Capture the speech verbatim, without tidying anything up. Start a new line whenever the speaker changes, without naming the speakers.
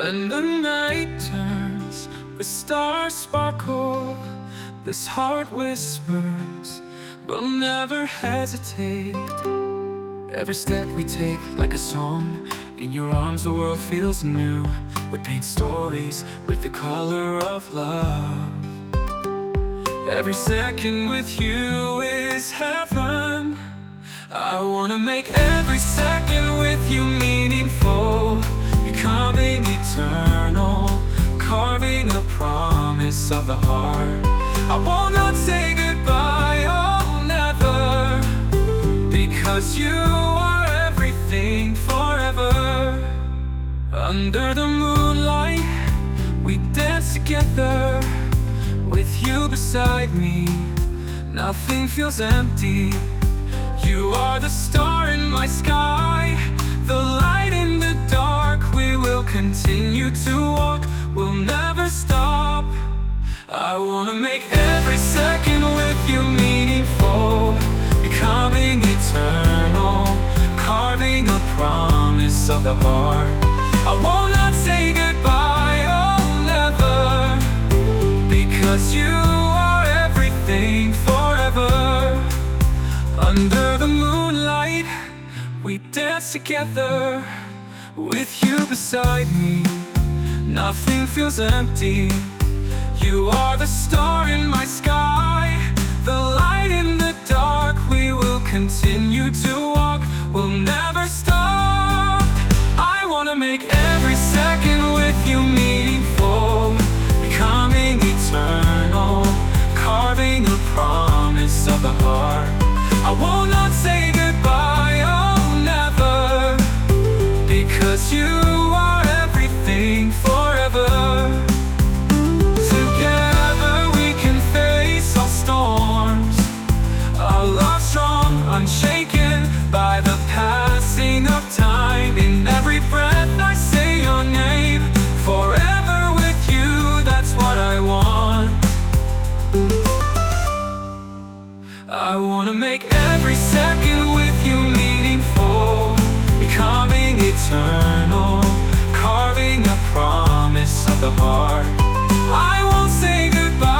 When the night turns with stars sparkle, this heart whispers, we'll never hesitate. Every step we take like a song, in your arms the world feels new. We paint stories with the color of love. Every second with you is heaven. I wanna make every second with you meaningful, becoming eternal, carving a promise of the heart. I will not say goodbye, oh never, because you are everything forever. Under the moonlight, we dance together, with you beside me, nothing feels empty. You are the star in my sky, the light in the dark. We will continue to walk, we'll never stop. I wanna make every second with you meaningful, becoming eternal, carving a promise of the heart. I will not say goodbye, oh never, because you are everything forever. Under the moonlight, we dance together, with you beside me, nothing feels empty. You are the star in my sky, the light in the dark. We will continue to walk, we'll never stop. I wanna make every second with you meaningful, becoming eternal, carving a promise of the heart. I will not say goodbye, oh never, because you are everything forever. Together we can face all storms, our love strong, unshaken by the passing of time. In every breath I say your name, forever with you, that's what I want. I wanna make every second with you meaningful, becoming eternal, carving a promise of the heart. I won't say goodbye.